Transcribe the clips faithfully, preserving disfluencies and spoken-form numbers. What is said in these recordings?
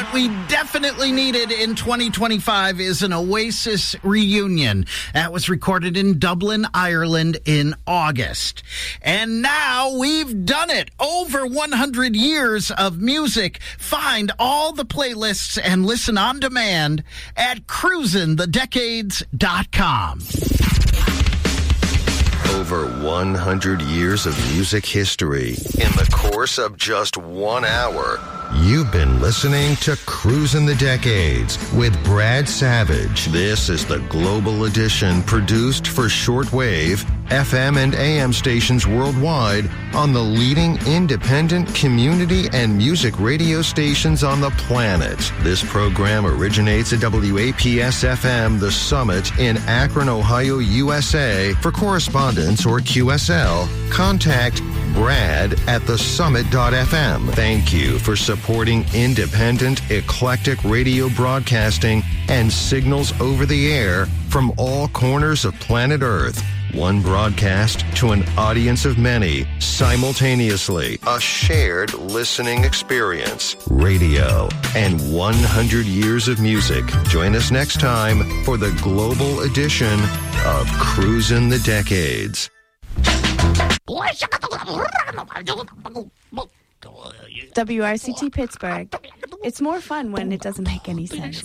what we definitely needed in twenty twenty-five is an Oasis reunion. That was recorded in Dublin, Ireland in August. And now we've done it. Over one hundred years of music. Find all the playlists and listen on demand at cruisin the decades dot com. Over one hundred years of music history in the course of just one hour. You've been listening to Cruisin' the Decades with Brad Savage. This is the Global Edition produced for shortwave, F M and A M stations worldwide on the leading independent community and music radio stations on the planet. This program originates at W A P S F M The Summit in Akron, Ohio, U S A. For correspondence or Q S L, contact Brad at the summit dot f m. Thank you for supporting independent, eclectic radio broadcasting and signals over the air from all corners of planet Earth. One broadcast to an audience of many, simultaneously. A shared listening experience. Radio and one hundred years of music. Join us next time for the global edition of Cruisin' the Decades. W R C T Pittsburgh. It's more fun when it doesn't make any sense.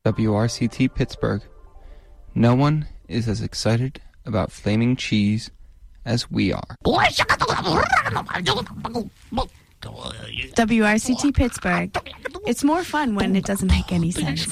W R C T Pittsburgh. No one is as excited about flaming cheese as we are. W R C T Pittsburgh. It's more fun when it doesn't make any sense.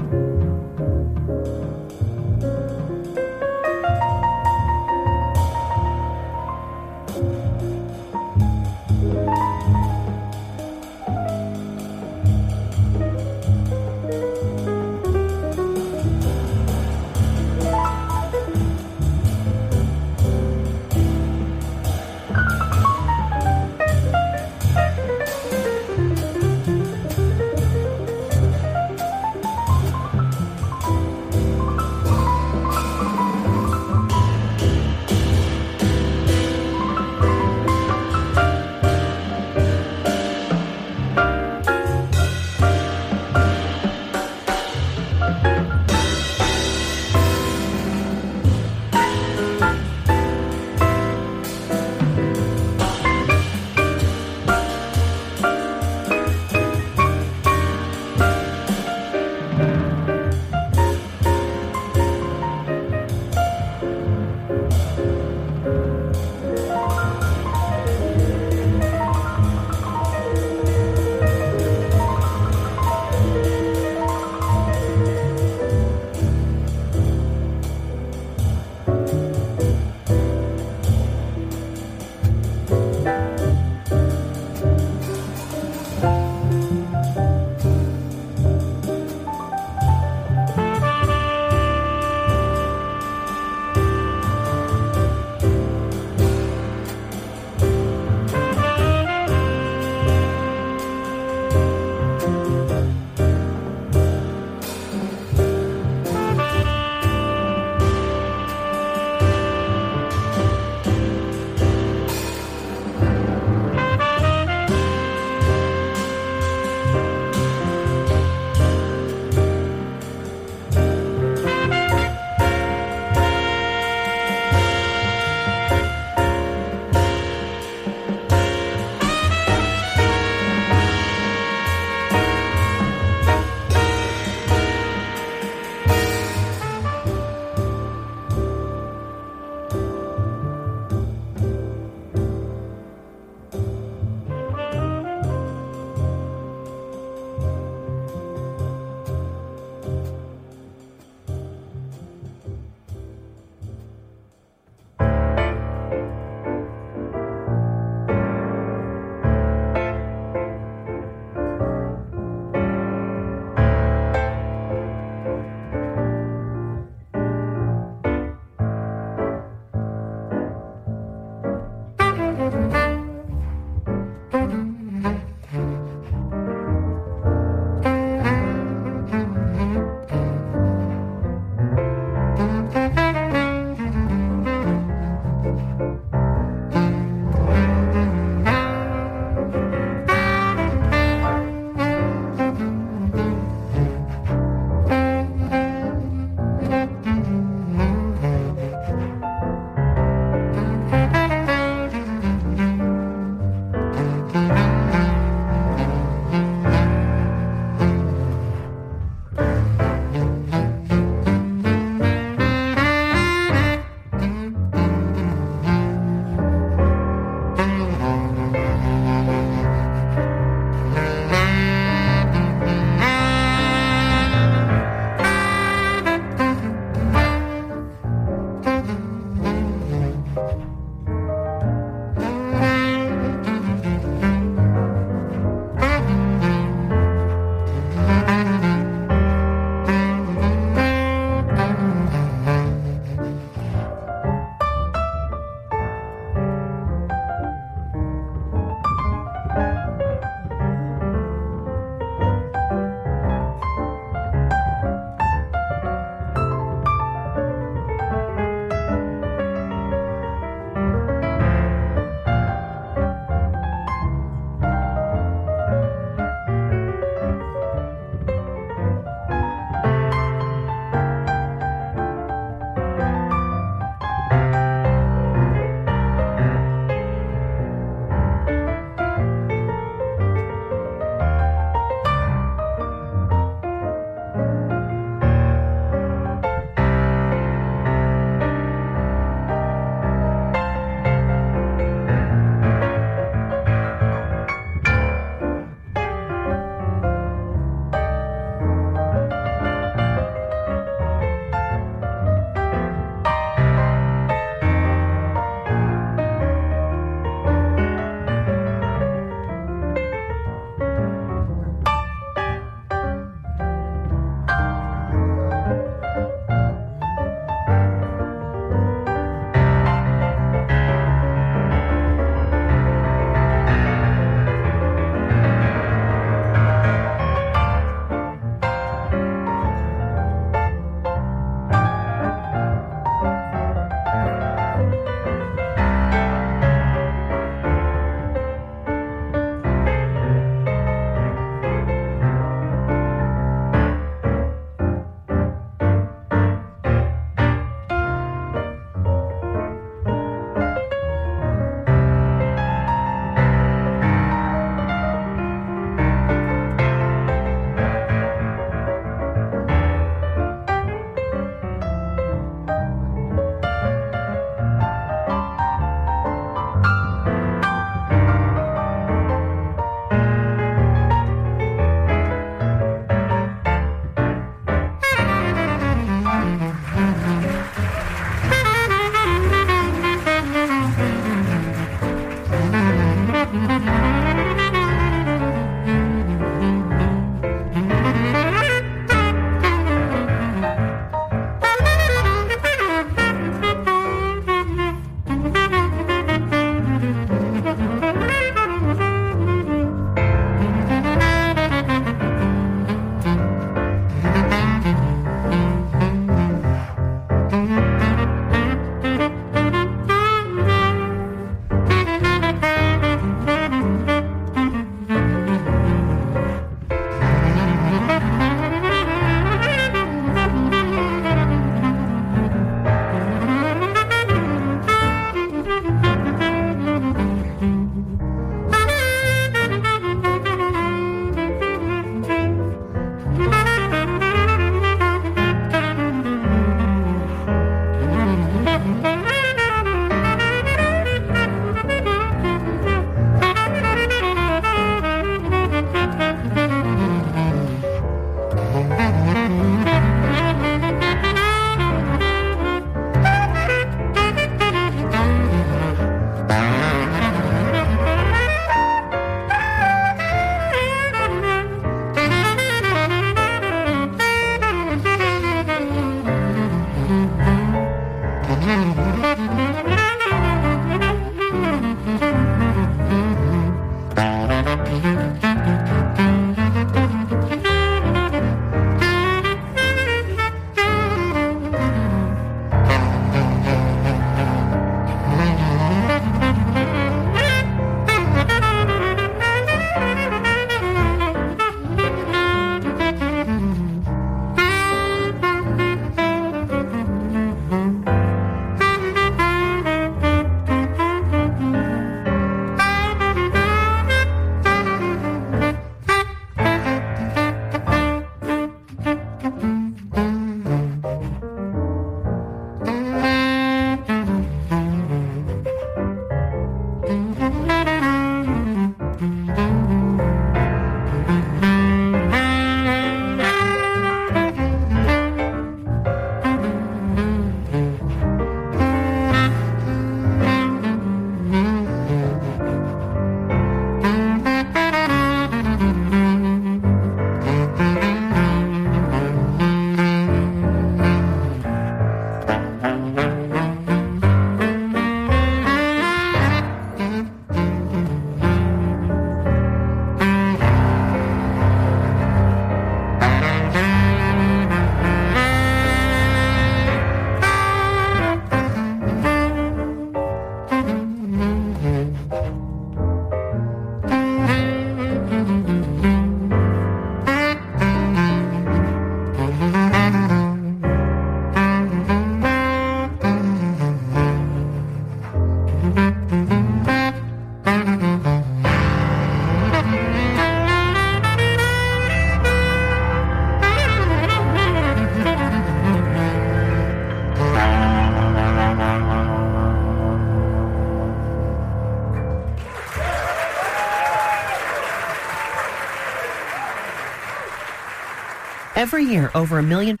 Every year, over a million...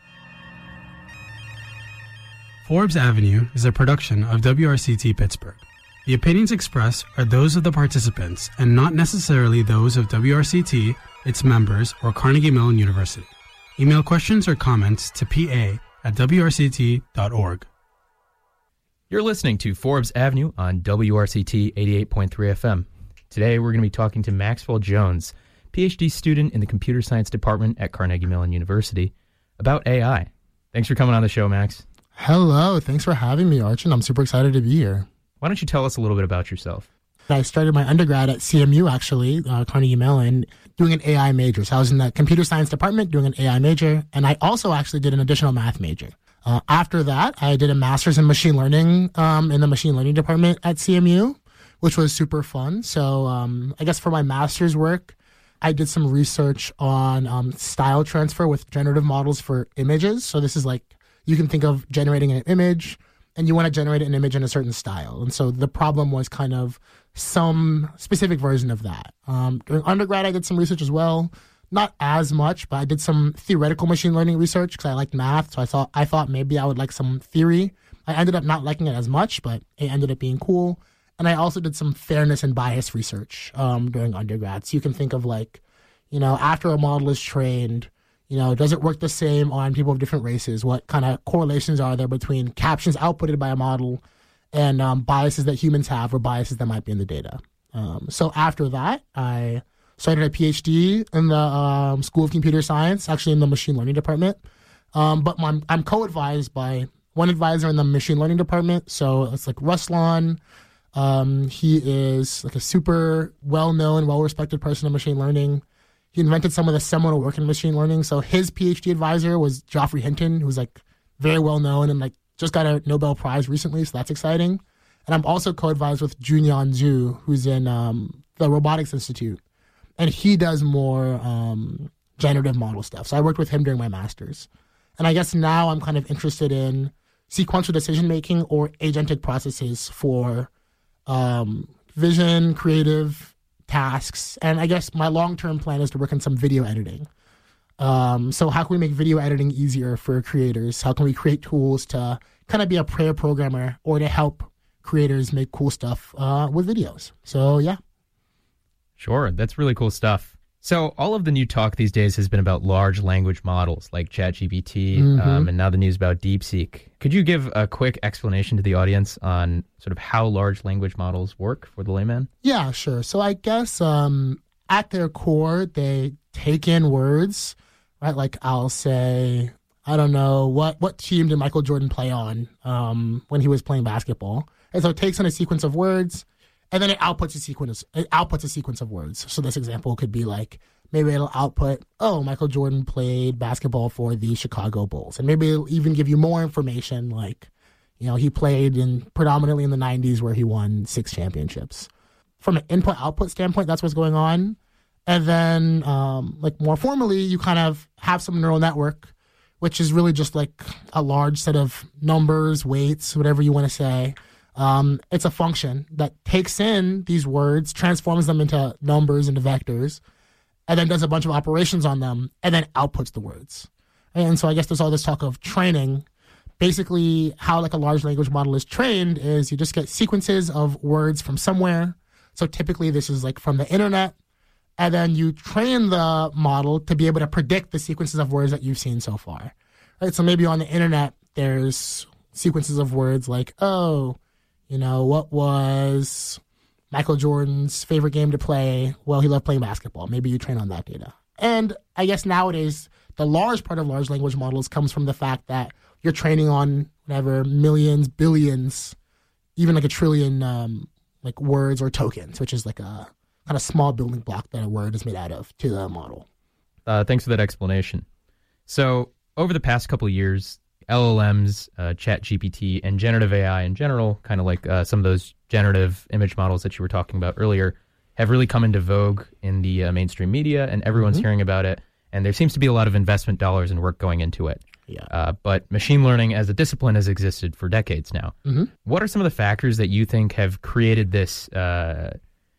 Forbes Avenue is a production of W R C T Pittsburgh. The opinions expressed are those of the participants and not necessarily those of W R C T, its members, or Carnegie Mellon University. Email questions or comments to p a at w r c t dot org. You're listening to Forbes Avenue on W R C T eighty-eight point three F M. Today we're going to be talking to Maxwell Jones, P H D student in the Computer Science Department at Carnegie Mellon University, about A I. Thanks for coming on the show, Max. Hello. Thanks for having me, Archon. I'm super excited to be here. Why don't you tell us a little bit about yourself? I started my undergrad at C M U, actually, uh, Carnegie Mellon, doing an A I major. So I was in the Computer Science Department doing an A I major, and I also actually did an additional math major. Uh, after that, I did a master's in machine learning um, in the machine learning department at C M U, which was super fun. So um, I guess for my master's work, I did some research on um, style transfer with generative models for images. So this is like, you can think of generating an image, and you want to generate an image in a certain style. And so the problem was kind of some specific version of that. Um, during undergrad, I did some research as well. Not as much, but I did some theoretical machine learning research because I liked math. So I thought I thought maybe I would like some theory. I ended up not liking it as much, but it ended up being cool. And I also did some fairness and bias research um, during undergrad. So you can think of like, you know, after a model is trained, you know, does it work the same on people of different races? What kind of correlations are there between captions outputted by a model and um, biases that humans have or biases that might be in the data? Um, so after that, I started a P H D in the um, School of Computer Science, actually in the machine learning department. Um, but I'm, I'm co-advised by one advisor in the machine learning department. So it's like Ruslan. Um, he is like a super well-known, well-respected person in machine learning. He invented some of the seminal work in machine learning. So his P H D advisor was Geoffrey Hinton, who's like very well known and like just got a Nobel Prize recently. So that's exciting. And I'm also co-advised with Junyan Zhu, who's in um, the Robotics Institute. And he does more um, generative model stuff. So I worked with him during my master's. And I guess now I'm kind of interested in sequential decision-making or agentic processes for um, vision, creative tasks. And I guess my long-term plan is to work on some video editing. Um, so how can we make video editing easier for creators? How can we create tools to kind of be a pair programmer or to help creators make cool stuff uh, with videos? So yeah. Sure, that's really cool stuff. So all of the new talk these days has been about large language models like ChatGPT, mm-hmm. um, and now the news about DeepSeek. Could you give a quick explanation to the audience on sort of how large language models work for the layman? Yeah, sure. So I guess um, at their core, they take in words, right? Like I'll say, I don't know, what, what team did Michael Jordan play on um, when he was playing basketball? And so it takes in a sequence of words, and then it outputs a sequence. It outputs a sequence of words. So this example could be like, maybe it'll output, oh, Michael Jordan played basketball for the Chicago Bulls. And maybe it'll even give you more information like, you know, he played in predominantly in the nineties where he won six championships. From an input-output standpoint, that's what's going on. And then, um, like more formally, you kind of have some neural network, which is really just like a large set of numbers, weights, whatever you want to say. Um, it's a function that takes in these words, transforms them into numbers, into vectors, and then does a bunch of operations on them, and then outputs the words. And so I guess there's all this talk of training. Basically, how like a large language model is trained is you just get sequences of words from somewhere. So typically this is like from the internet, and then you train the model to be able to predict the sequences of words that you've seen so far. Right? So maybe on the internet, there's sequences of words like, oh, you know, what was Michael Jordan's favorite game to play? Well, he loved playing basketball. Maybe you train on that data. And I guess nowadays, the large part of large language models comes from the fact that you're training on whatever, millions, billions, even like a trillion um, like words or tokens, which is like a kind of small building block that a word is made out of to the model. Uh, thanks for that explanation. So over the past couple of years, L L Ms, uh, ChatGPT, and generative A I in general, kind of like uh, some of those generative image models that you were talking about earlier, have really come into vogue in the uh, mainstream media, and everyone's mm-hmm. hearing about it. And there seems to be a lot of investment dollars and work going into it. Yeah. Uh, but machine learning as a discipline has existed for decades now. Mm-hmm. What are some of the factors that you think have created this uh,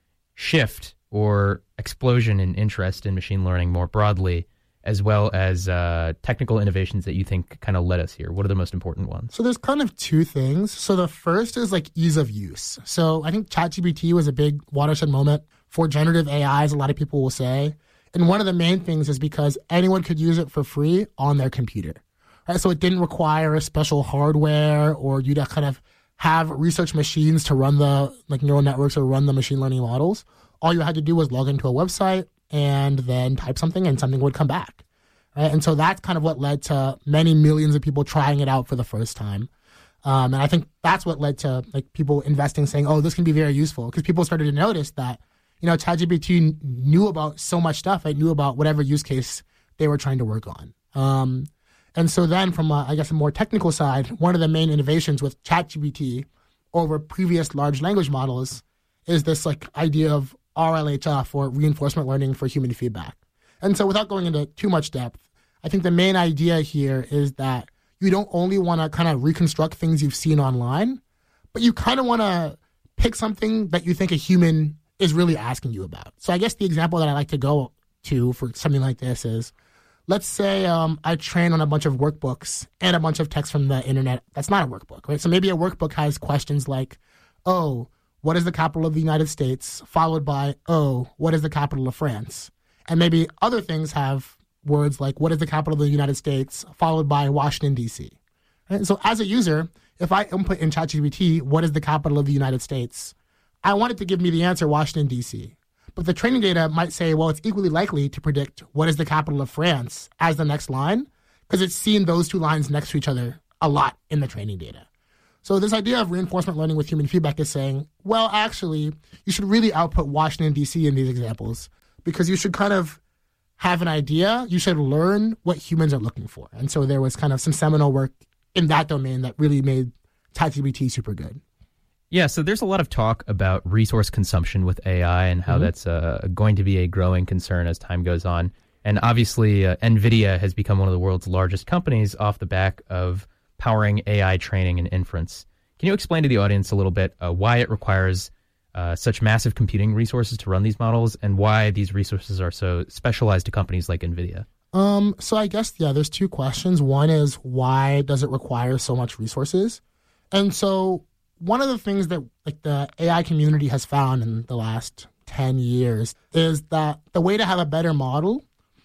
shift or explosion in interest in machine learning more broadly, as well as uh, technical innovations that you think kind of led us here? What are the most important ones? So there's kind of two things. So the first is like ease of use. So I think ChatGPT was a big watershed moment for generative A I, as a lot of people will say. And one of the main things is because anyone could use it for free on their computer. Right? So it didn't require a special hardware or you to kind of have research machines to run the like neural networks or run the machine learning models. All you had to do was log into a website and then type something and something would come back. Right? And so that's kind of what led to many millions of people trying it out for the first time. Um, and I think that's what led to like people investing, saying, oh, this can be very useful, because people started to notice that, you know, ChatGPT knew about so much stuff. It knew about whatever use case they were trying to work on. Um, and so then from, a, I guess, a more technical side, one of the main innovations with ChatGPT over previous large language models is this like idea of R L H F, or reinforcement learning for human feedback. And so without going into too much depth, I think the main idea here is that you don't only want to kind of reconstruct things you've seen online, but you kind of want to pick something that you think a human is really asking you about. So I guess the example that I like to go to for something like this is, let's say um, I train on a bunch of workbooks and a bunch of text from the internet. That's not a workbook, right? So maybe a workbook has questions like, oh, what is the capital of the United States? Followed by, oh, what is the capital of France? And maybe other things have words like, what is the capital of the United States? Followed by Washington, D C. Right? So as a user, if I input in ChatGPT, what is the capital of the United States? I want it to give me the answer, Washington, D C. But the training data might say, well, it's equally likely to predict what is the capital of France as the next line, because it's seen those two lines next to each other a lot in the training data. So this idea of reinforcement learning with human feedback is saying, well, actually, you should really output Washington, D C in these examples, because you should kind of have an idea. You should learn what humans are looking for. And so there was kind of some seminal work in that domain that really made ChatGPT super good. Yeah, so there's a lot of talk about resource consumption with A I and how mm-hmm. that's uh, going to be a growing concern as time goes on. And obviously, uh, NVIDIA has become one of the world's largest companies off the back of powering A I training and inference. Can you explain to the audience a little bit uh, why it requires uh, such massive computing resources to run these models, and why these resources are so specialized to companies like NVIDIA? Um, so I guess, yeah, there's two questions. One is, why does it require so much resources? And so one of the things that like the A I community has found in the last ten years is that the way to have a better model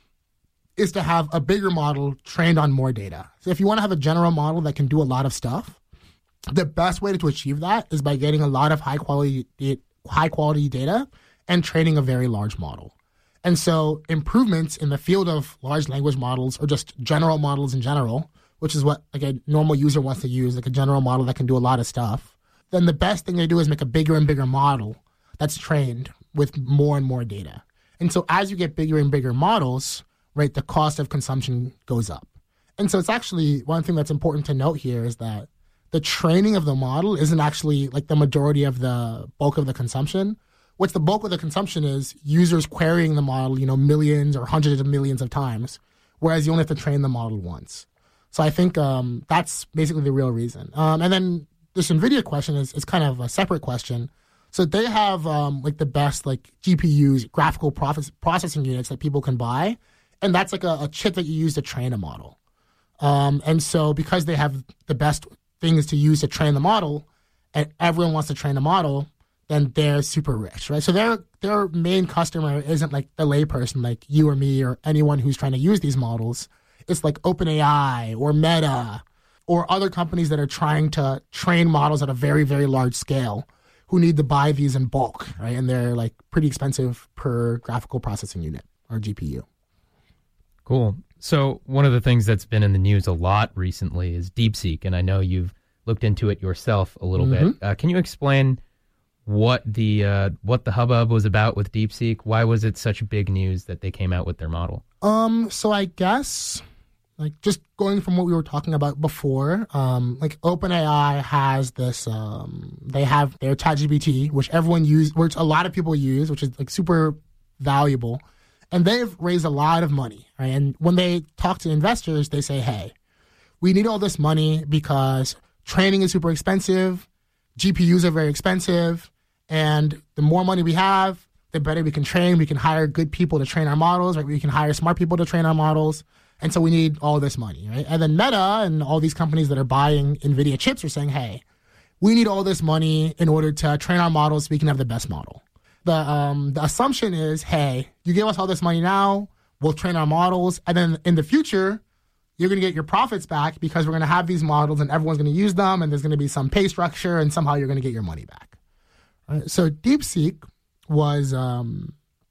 is to have a bigger model trained on more data. So if you want to have a general model that can do a lot of stuff, the best way to achieve that is by getting a lot of high quality high quality data and training a very large model. And so improvements in the field of large language models, or just general models in general, which is what like a normal user wants to use, like a general model that can do a lot of stuff, then the best thing they do is make a bigger and bigger model that's trained with more and more data. And so as you get bigger and bigger models, right, the cost of consumption goes up. And so it's actually, one thing that's important to note here is that the training of the model isn't actually like the majority of the bulk of the consumption. What's the bulk of the consumption is users querying the model, you know, millions or hundreds of millions of times, whereas you only have to train the model once. So I think um, that's basically the real reason. Um, and then this NVIDIA question is, is kind of a separate question. So they have um, like the best like G P Us, graphical process, processing units that people can buy. And that's like a, a chip that you use to train a model. Um, and so because they have the best things to use to train the model, and everyone wants to train the model, then they're super rich, right? So their their main customer isn't like the layperson like you or me or anyone who's trying to use these models. It's like OpenAI or Meta or other companies that are trying to train models at a very, very large scale, who need to buy these in bulk, right? And they're like pretty expensive per graphical processing unit or G P U. Cool. So one of the things that's been in the news a lot recently is DeepSeek, and I know you've looked into it yourself a little mm-hmm. bit. Uh, can you explain what the uh, what the hubbub was about with DeepSeek? Why was it such big news that they came out with their model? Um. So I guess like just going from what we were talking about before, um, like OpenAI has this, um, they have their ChatGPT, which everyone use, which a lot of people use, which is like super valuable. And they've raised a lot of money, right? And when they talk to investors, they say, hey, we need all this money because training is super expensive, G P Us are very expensive, and the more money we have, the better we can train. We can hire good people to train our models, right? We can hire smart people to train our models. And so we need all this money, right? And then Meta and all these companies that are buying NVIDIA chips are saying, hey, we need all this money in order to train our models so we can have the best model. The um, the assumption is, hey, you give us all this money now, we'll train our models, and then in the future, you're going to get your profits back because we're going to have these models and everyone's going to use them, and there's going to be some pay structure, and somehow you're going to get your money back. Right? So DeepSeek was um,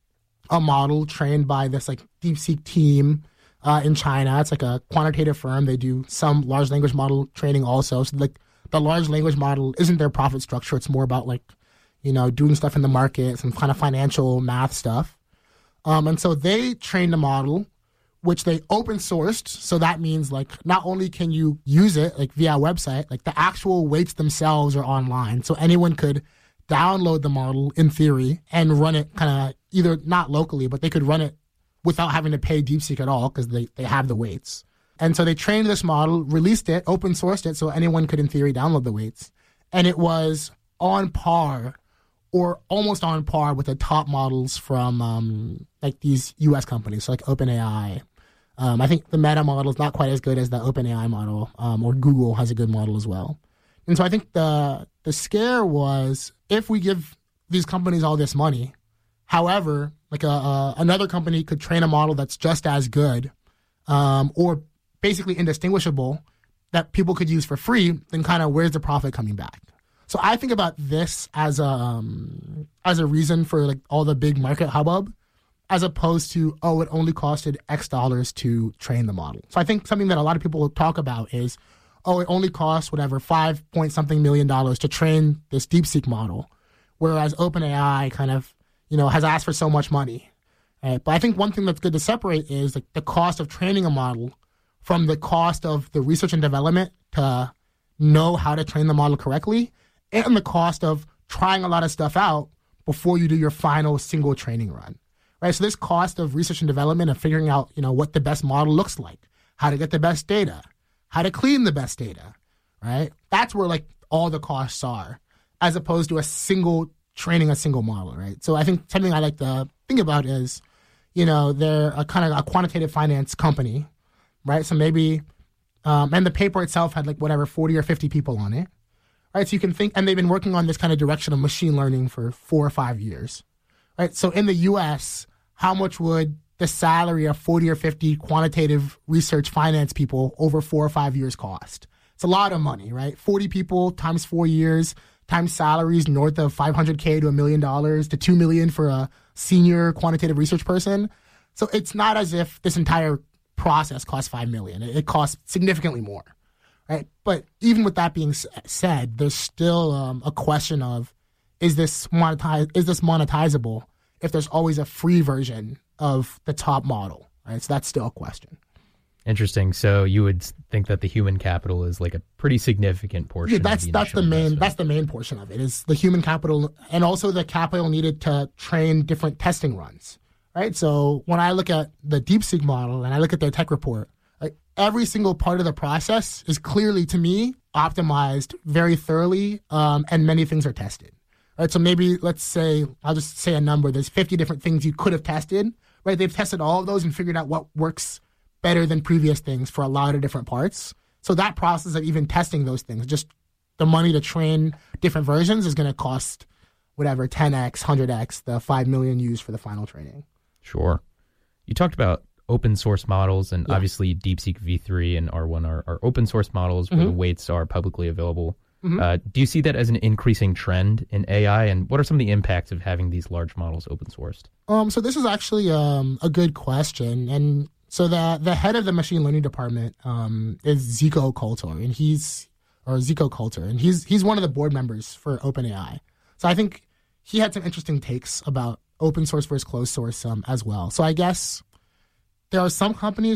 a model trained by this like DeepSeek team uh, in China. It's like a quantitative firm. They do some large language model training also. So like the large language model isn't their profit structure. It's more about like, you know, doing stuff in the market, some kind of financial math stuff. Um, and so they trained a model, which they open sourced. So that means like not only can you use it like via a website, like the actual weights themselves are online. So anyone could download the model in theory and run it kind of either not locally, but they could run it without having to pay DeepSeek at all because they, they have the weights. And so they trained this model, released it, open sourced it so anyone could in theory download the weights. And it was on par or almost on par with the top models from um, like these U S companies, so like OpenAI. Um, I think the Meta model is not quite as good as the OpenAI model, um, or Google has a good model as well. And so I think the the scare was if we give these companies all this money, however, like a, a, another company could train a model that's just as good um, or basically indistinguishable that people could use for free, then kind of where's the profit coming back? So I think about this as a um, as a reason for like all the big market hubbub, as opposed to, oh, it only costed X dollars to train the model. So I think something that a lot of people talk about is, oh, it only costs whatever five point something million dollars to train this DeepSeek model, whereas OpenAI kind of, you know, has asked for so much money. Right? But I think one thing that's good to separate is like the cost of training a model from the cost of the research and development to know how to train the model correctly, and the cost of trying a lot of stuff out before you do your final single training run. Right? So this cost of research and development and figuring out, you know, what the best model looks like, how to get the best data, how to clean the best data, right? That's where like all the costs are, as opposed to a single training a single model, right? So I think something I like to think about is, you know, they're a kind of a quantitative finance company, right? So maybe, um, and the paper itself had like whatever forty or fifty people on it, right? So you can think, and they've been working on this kind of direction of machine learning for four or five years, right? So in the U S, how much would the salary of forty or fifty quantitative research finance people over four or five years cost? It's a lot of money, right? forty people times four years times salaries north of five hundred K to a million dollars to two million for a senior quantitative research person. So it's not as if this entire process costs five million. It costs significantly more, right? But even with that being said, there's still um, a question of, is this monetize, is this monetizable if there's always a free version of the top model, right? So that's still a question. Interesting. So you would think that the human capital is like a pretty significant portion. Yeah, that's of the that's the main investment. That's the main portion of it is the human capital, and also the capital needed to train different testing runs, right? So when I look at the DeepSeek model and I look at their tech report, like every single part of the process is clearly, to me, optimized very thoroughly, um, and many things are tested. Right, so maybe let's say, I'll just say a number, there's fifty different things you could have tested, right? They've tested all of those and figured out what works better than previous things for a lot of different parts. So that process of even testing those things, just the money to train different versions is going to cost whatever, ten X, one hundred X, the five million used for the final training. Sure. You talked about open source models, and yeah. obviously DeepSeek V three and R one are, are open source models where mm-hmm. the weights are publicly available. Mm-hmm. Uh, do you see that as an increasing trend in A I, and what are some of the impacts of having these large models open sourced? Um, so this is actually um, a good question, and so the the head of the machine learning department um, is Zico Coulter, and he's or Zico Coulter, and he's he's one of the board members for OpenAI. So I think he had some interesting takes about open source versus closed source um, as well. So I guess there are some companies that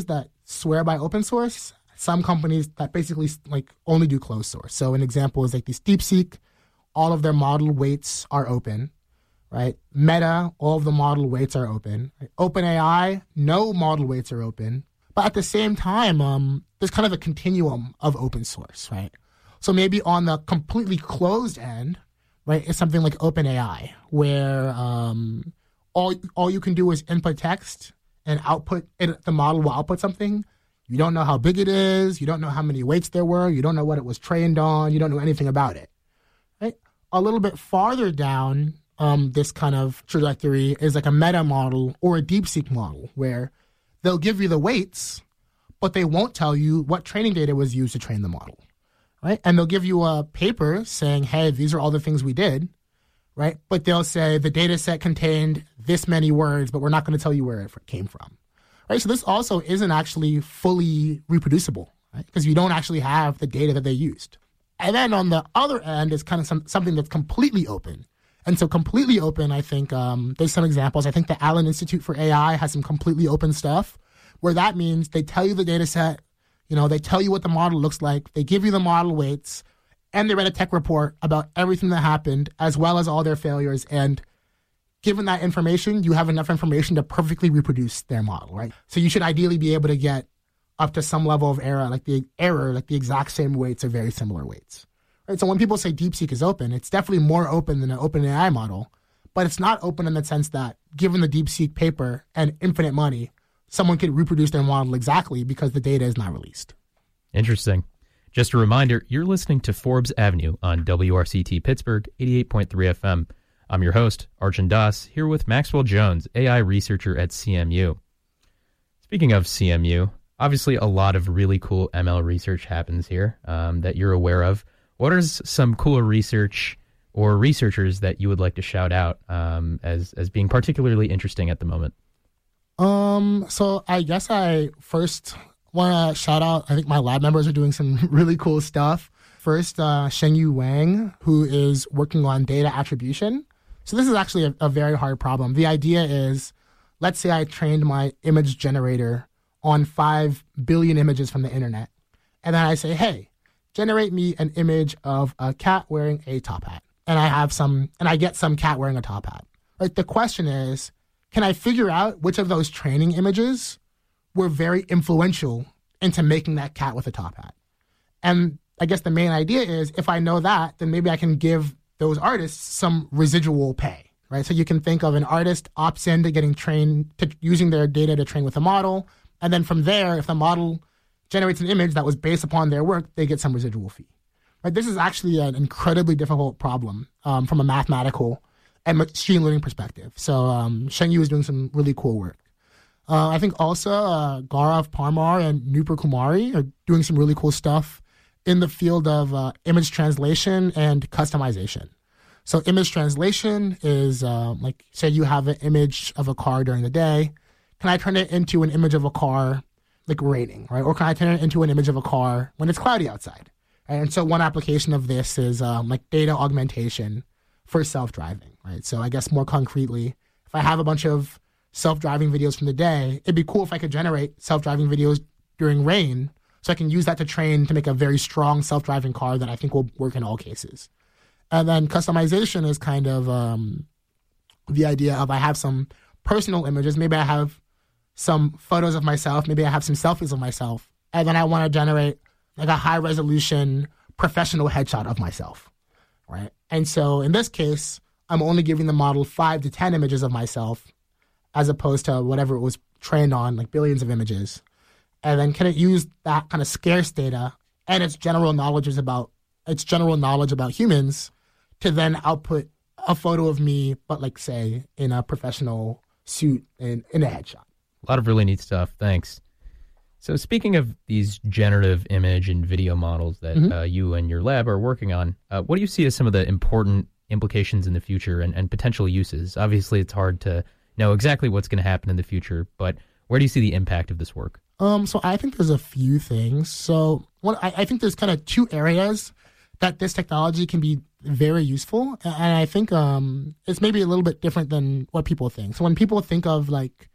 swear by open source, some companies that basically like only do closed source. So an example is like this DeepSeek, all of their model weights are open, right? Meta, all of the model weights are open. Right? OpenAI, no model weights are open. But at the same time, um, there's kind of a continuum of open source, right? So maybe on the completely closed end, right, it's something like OpenAI, where um, all all you can do is input text and output it, the model will output something. You don't know how big it is. You don't know how many weights there were. You don't know what it was trained on. You don't know anything about it, right? A little bit farther down um, this kind of trajectory is like a meta model or a DeepSeek model, where they'll give you the weights, but they won't tell you what training data was used to train the model, right? And they'll give you a paper saying, hey, these are all the things we did, right? But they'll say the data set contained this many words, but we're not going to tell you where it came from. Right, so this also isn't actually fully reproducible, right? Because you don't actually have the data that they used. And then on the other end is kind of some, something that's completely open. And so completely open, I think um, there's some examples. I think the Allen Institute for A I has some completely open stuff, where that means they tell you the data set, you know, they tell you what the model looks like, they give you the model weights, and they write a tech report about everything that happened, as well as all their failures. And given that information, you have enough information to perfectly reproduce their model, right? So you should ideally be able to get up to some level of error, like the error, like the exact same weights or very similar weights. Right? So when people say DeepSeek is open, it's definitely more open than an OpenAI model, but it's not open in the sense that given the DeepSeek paper and infinite money, someone could reproduce their model exactly because the data is not released. Interesting. Just a reminder, you're listening to Forbes Avenue on W R C T Pittsburgh, eighty-eight point three F M. I'm your host, Arjun Das, here with Maxwell Jones, A I researcher at C M U. Speaking of C M U, obviously a lot of really cool M L research happens here um, that you're aware of. What are some cooler research or researchers that you would like to shout out um, as as being particularly interesting at the moment? Um, so I guess I first want to shout out, I think my lab members are doing some really cool stuff. First, uh, Shengyu Wang, who is working on data attribution. So this is actually a, a very hard problem. The idea is, let's say I trained my image generator on five billion images from the internet. And then I say, hey, generate me an image of a cat wearing a top hat. And I have some, and I get some cat wearing a top hat. Like, the question is, can I figure out which of those training images were very influential into making that cat with a top hat? And I guess the main idea is, if I know that, then maybe I can give those artists some residual pay, right? So you can think of an artist opts into getting trained, to using their data to train with a model. And then from there, if the model generates an image that was based upon their work, they get some residual fee. Right? This is actually an incredibly difficult problem um, from a mathematical and machine learning perspective. So um, Shengyu is doing some really cool work. Uh, I think also uh, Gaurav Parmar and Nupur Kumari are doing some really cool stuff in the field of uh, image translation and customization. So image translation is uh, like, say you have an image of a car during the day. Can I turn it into an image of a car like raining, right? Or can I turn it into an image of a car when it's cloudy outside? Right? And so one application of this is um, like data augmentation for self-driving, right? So I guess more concretely, if I have a bunch of self-driving videos from the day, it'd be cool if I could generate self-driving videos during rain, so I can use that to train to make a very strong self-driving car that I think will work in all cases. And then customization is kind of um, the idea of, I have some personal images. Maybe I have some photos of myself. Maybe I have some selfies of myself. And then I want to generate like a high-resolution professional headshot of myself, right? And so in this case, I'm only giving the model five to ten images of myself, as opposed to whatever it was trained on, like billions of images. And then can it use that kind of scarce data and its general knowledge is about its general knowledge about humans to then output a photo of me, but like say in a professional suit in, in a headshot. A lot of really neat stuff. Thanks. So speaking of these generative image and video models that mm-hmm. uh, you and your lab are working on, uh, what do you see as some of the important implications in the future and, and potential uses? Obviously, it's hard to know exactly what's going to happen in the future, but where do you see the impact of this work? Um, so I think there's a few things. So one, I, I think there's kind of two areas that this technology can be very useful. And I think um, it's maybe a little bit different than what people think. So when people think of like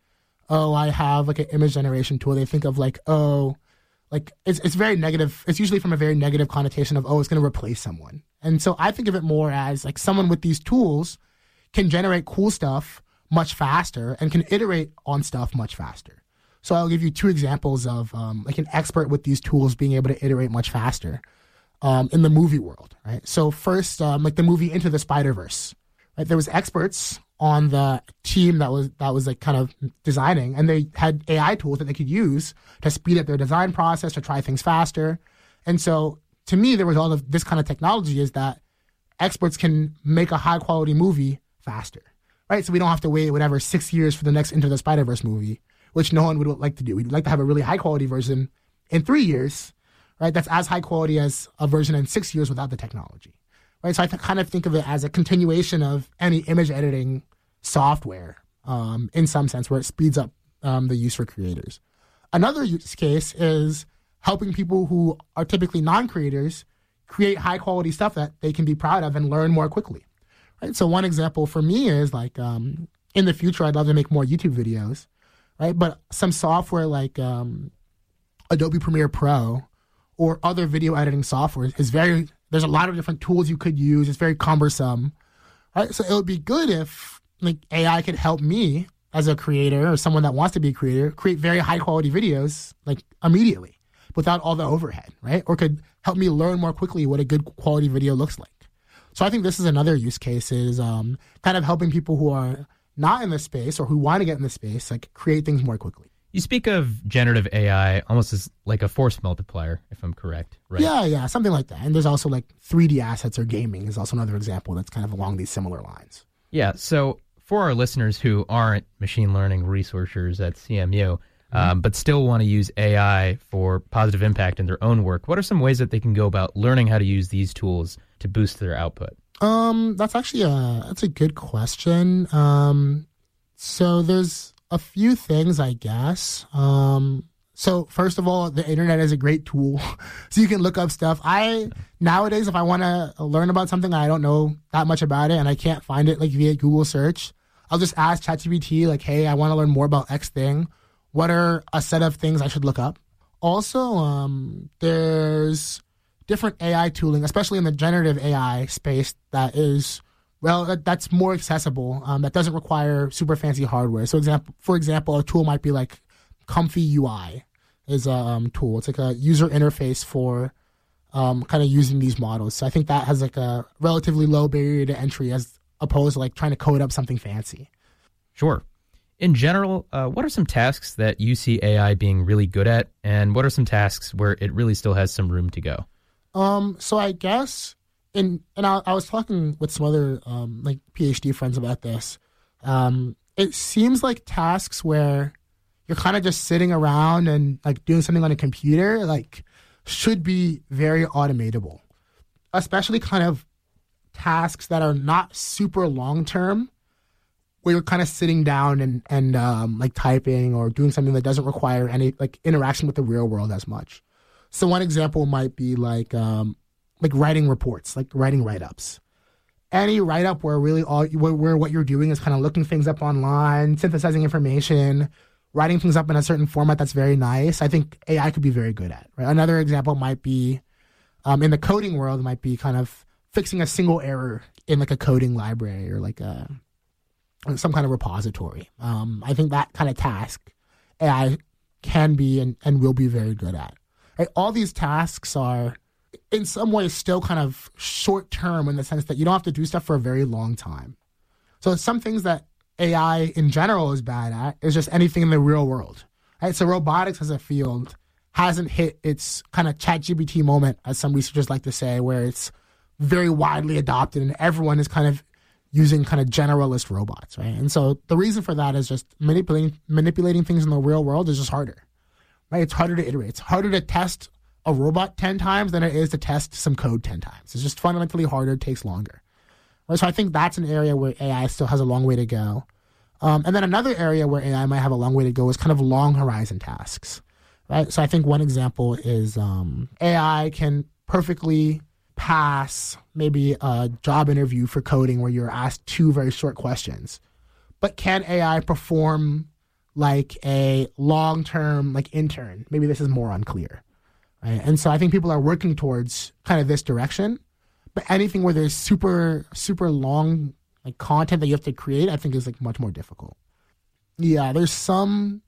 oh, I have like an image generation tool, they think of like, oh, like it's it's very negative. It's usually from a very negative connotation of, oh, it's going to replace someone. And so I think of it more as like someone with these tools can generate cool stuff much faster and can iterate on stuff much faster. So I'll give you two examples of um, like an expert with these tools being able to iterate much faster um, in the movie world, right? So first, um, like the movie Into the Spider-Verse, right? There was experts on the team that was that was like kind of designing, and they had A I tools that they could use to speed up their design process, to try things faster. And so to me, there was all of this kind of technology is that experts can make a high quality movie faster, right? So we don't have to wait whatever six years for the next Into the Spider-Verse movie, which no one would like to do. We'd like to have a really high quality version in three years, right? That's as high quality as a version in six years without the technology, right? So I th- kind of think of it as a continuation of any image editing software um, in some sense, where it speeds up um, the use for creators. Another use case is helping people who are typically non-creators create high quality stuff that they can be proud of and learn more quickly. Right? So one example for me is like um, in the future, I'd love to make more YouTube videos, right? But some software like um, Adobe Premiere Pro or other video editing software is very, there's a lot of different tools you could use. It's very cumbersome, right? So it would be good if like A I could help me as a creator or someone that wants to be a creator create very high quality videos like immediately without all the overhead, right? Or could help me learn more quickly what a good quality video looks like. So I think this is another use case is um, kind of helping people who are not in the space or who want to get in the space, like create things more quickly. You speak of generative A I almost as like a force multiplier, if I'm correct, right? Yeah, yeah, something like that. And there's also like three D assets or gaming is also another example that's kind of along these similar lines. Yeah, so for our listeners who aren't machine learning researchers at C M U, mm-hmm. um, but still want to use A I for positive impact in their own work, what are some ways that they can go about learning how to use these tools to boost their output? Um, that's actually a that's a good question. Um, so there's a few things, I guess. Um, so first of all, the internet is a great tool, so you can look up stuff. I nowadays, if I want to learn about something, I don't know that much about it, and I can't find it like via Google search, I'll just ask ChatGPT, like, hey, I want to learn more about X thing. What are a set of things I should look up? Also, um, there's different A I tooling, especially in the generative A I space, that is, well, that, that's more accessible, um, that doesn't require super fancy hardware. So, example, for example, a tool might be like Comfy U I is a um, tool. It's like a user interface for um, kind of using these models. So I think that has like a relatively low barrier to entry as opposed to like trying to code up something fancy. Sure. In general, uh, what are some tasks that you see A I being really good at, and what are some tasks where it really still has some room to go? Um, so I guess, in and I, I was talking with some other um, like PhD friends about this. Um, it seems like tasks where you're kind of just sitting around and like doing something on a computer, like should be very automatable, especially kind of tasks that are not super long term, where you're kind of sitting down and and um, like typing or doing something that doesn't require any like interaction with the real world as much. So one example might be like um, like writing reports, like writing write-ups. Any write-up where really all where, where what you're doing is kind of looking things up online, synthesizing information, writing things up in a certain format that's very nice, I think A I could be very good at. Right? Another example might be um, in the coding world, it might be kind of fixing a single error in like a coding library or like a some kind of repository. Um, I think that kind of task A I can be and, and will be very good at. Right? All these tasks are in some ways still kind of short term in the sense that you don't have to do stuff for a very long time. So some things that A I in general is bad at is just anything in the real world. Right? So robotics as a field hasn't hit its kind of ChatGPT moment, as some researchers like to say, where it's very widely adopted and everyone is kind of using kind of generalist robots, right? And so the reason for that is just manipulating manipulating things in the real world is just harder, right? It's harder to iterate. It's harder to test a robot ten times than it is to test some code ten times. It's just fundamentally harder. It takes longer. Right? So I think that's an area where A I still has a long way to go. Um, and then another area where A I might have a long way to go is kind of long horizon tasks, right? So I think one example is um, A I can perfectly pass maybe a job interview for coding where you're asked two very short questions. But can A I perform like a long-term like intern. Maybe this is more unclear, right? And so I think people are working towards kind of this direction. But anything where there's super super long like content that you have to create, I think is like much more difficult. Yeah, there's some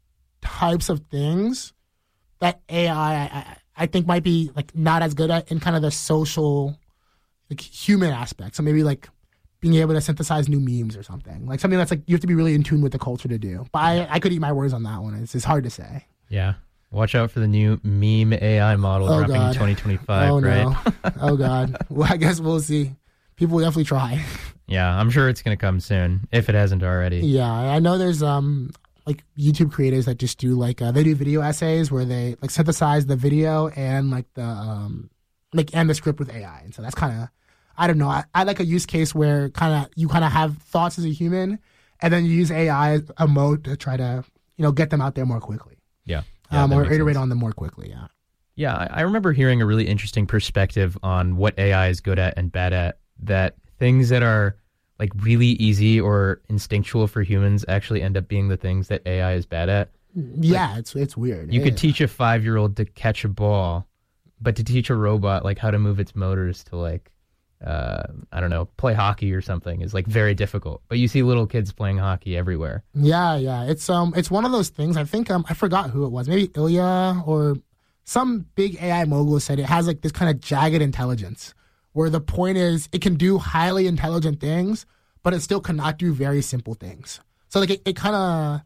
types of things that A I I, I, I think might be like not as good at in kind of the social, like human aspect. So maybe like being able to synthesize new memes or something, like something that's like you have to be really in tune with the culture to do. But I, I could eat my words on that one. It's, it's hard to say. Yeah. Watch out for the new meme A I model Oh, dropping God. in twenty twenty-five, Oh right? no. Oh God. Well, I guess we'll see. People will definitely try. Yeah, I'm sure it's going to come soon, if it hasn't already. Yeah, I know there's um like YouTube creators that just do like uh, they do video essays where they like synthesize the video and like the um like and the script with A I, and so that's kind of I don't know. I, I like a use case where kind of you kind of have thoughts as a human, and then you use A I as a mode to try to you know get them out there more quickly, Yeah. Yeah, um, that or makes iterate sense. on them more quickly. Yeah. Yeah, I I remember hearing a really interesting perspective on what A I is good at and bad at, that things that are like really easy or instinctual for humans actually end up being the things that A I is bad at. Yeah, it's it's weird. You It- could teach a five-year-old to catch a ball, but to teach a robot like how to move its motors to like, uh, I don't know, play hockey or something is like very difficult. But you see little kids playing hockey everywhere. Yeah, yeah. It's um it's one of those things. I think um I forgot who it was. Maybe Ilya or some big A I mogul said it has like this kind of jagged intelligence where the point is it can do highly intelligent things, but it still cannot do very simple things. So like it, it kind of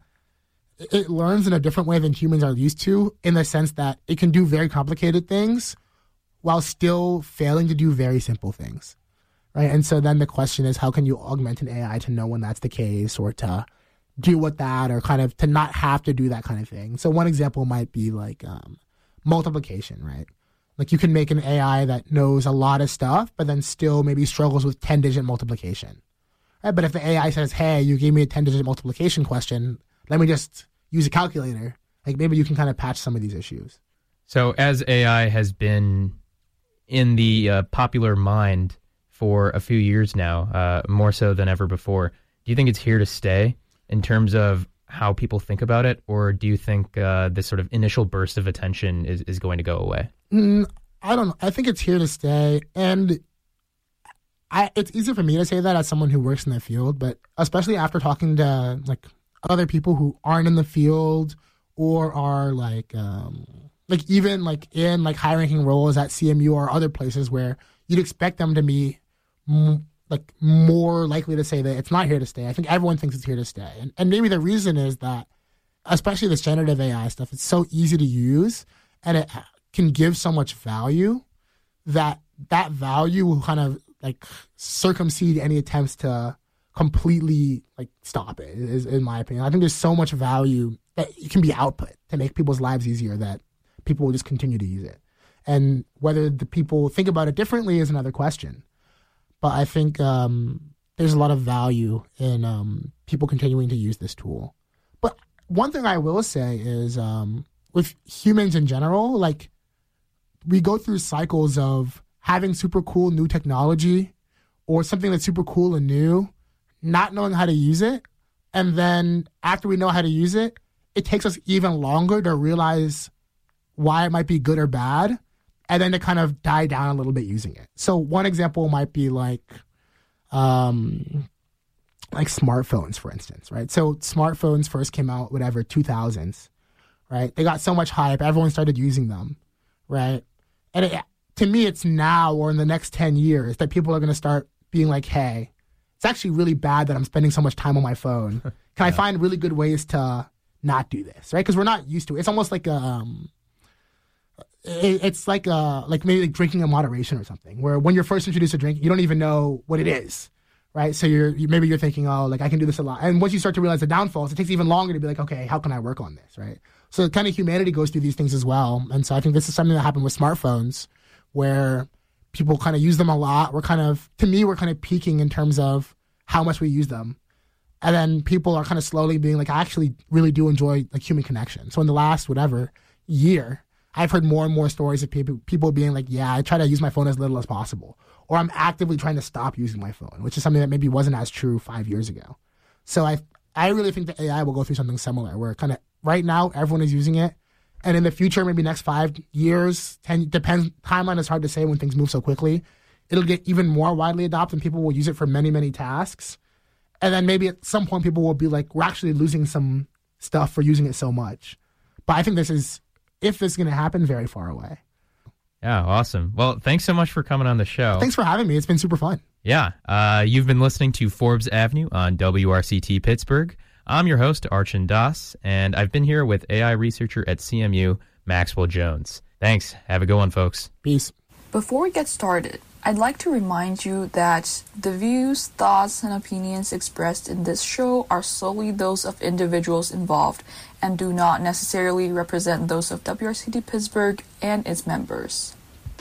it learns in a different way than humans are used to, in the sense that it can do very complicated things while still failing to do very simple things. Right. And so then the question is, how can you augment an A I to know when that's the case, or to do with that, or kind of to not have to do that kind of thing. So one example might be like um, multiplication, right? Like you can make an A I that knows a lot of stuff, but then still maybe struggles with ten-digit multiplication. Right? But if the A I says, hey, you gave me a ten-digit multiplication question, let me just use a calculator, like maybe you can kind of patch some of these issues. So as A I has been in the uh, popular mind for a few years now, uh, more so than ever before, do you think it's here to stay in terms of how people think about it, or do you think uh, this sort of initial burst of attention is, is going to go away? Mm, I don't know. I think it's here to stay. And I, it's easy for me to say that as someone who works in the field, but especially after talking to like other people who aren't in the field or are like, um, like even like in like high ranking roles at C M U or other places where you'd expect them to be m- like more likely to say that it's not here to stay. I think everyone thinks it's here to stay. And, and maybe the reason is that, especially this generative A I stuff, it's so easy to use and it can give so much value that that value will kind of like circumsede any attempts to completely like stop it, is in my opinion. I think there's so much value that it can be output to make people's lives easier that people will just continue to use it. And whether the people think about it differently is another question. But I think um, there's a lot of value in um, people continuing to use this tool. But one thing I will say is um, with humans in general, like we go through cycles of having super cool new technology or something that's super cool and new, not knowing how to use it. And then after we know how to use it, it takes us even longer to realize why it might be good or bad, and then to kind of die down a little bit using it. So one example might be like, um, like smartphones, for instance, right? So smartphones first came out, whatever, two thousands, right? They got so much hype. Everyone started using them, right? And it, to me, it's now or in the next ten years that people are going to start being like, hey, it's actually really bad that I'm spending so much time on my phone. Can yeah. I find really good ways to not do this, right? Because we're not used to it. It's almost like a... Um, it's like uh like maybe like drinking in moderation or something, where when you're first introduced to drink, you don't even know what it is, right? So you're you, maybe you're thinking, oh, like I can do this a lot, and once you start to realize the downfalls, it takes even longer to be like, okay, how can I work on this, right? So kind of humanity goes through these things as well, and so I think this is something that happened with smartphones, where people kind of use them a lot. We're kind of, to me, we're kind of peaking in terms of how much we use them, and then people are kind of slowly being like, I actually really do enjoy like human connection. So in the last whatever year, I've heard more and more stories of people people being like, yeah, I try to use my phone as little as possible. Or I'm actively trying to stop using my phone, which is something that maybe wasn't as true five years ago. So I I really think that A I will go through something similar where kind of right now everyone is using it. And in the future, maybe next five years, ten, depends, timeline is hard to say when things move so quickly. It'll get even more widely adopted and people will use it for many, many tasks. And then maybe at some point people will be like, we're actually losing some stuff for using it so much. But I think this is, if this is going to happen, very far away. Yeah, awesome. Well, thanks so much for coming on the show. Thanks for having me. It's been super fun. Yeah. Uh, you've been listening to Forbes Avenue on W R C T Pittsburgh. I'm your host, Archon Das, and I've been here with A I researcher at C M U, Maxwell Jones. Thanks. Have a good one, folks. Peace. Before we get started, I'd like to remind you that the views, thoughts, and opinions expressed in this show are solely those of individuals involved and do not necessarily represent those of W R C T Pittsburgh and its members.